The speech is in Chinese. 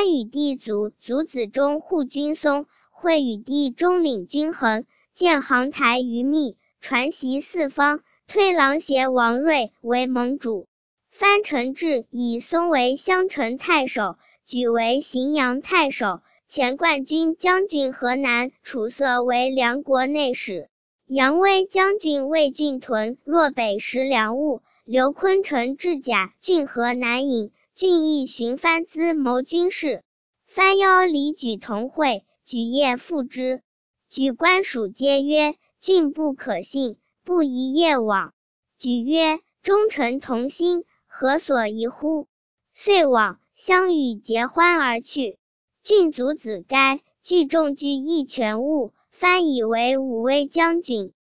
番与弟祖子中护军松，会与弟中领军衡，建航台于密，传习四方，推琅邪王睿为盟主。番承制以松为襄城太守，举为荥阳太守，前冠军将军河南楚色为梁国内史。杨威将军魏郡屯洛北食粮物，刘坤城制甲郡河南尹，郡邑寻番资谋军事。番邀李举同会，举业附之。举官属皆曰：郡不可信，不宜夜往。举曰：忠臣同心，何所疑乎？遂往，相与结欢而去。郡卒子该聚众聚义全务，番以为武威将军。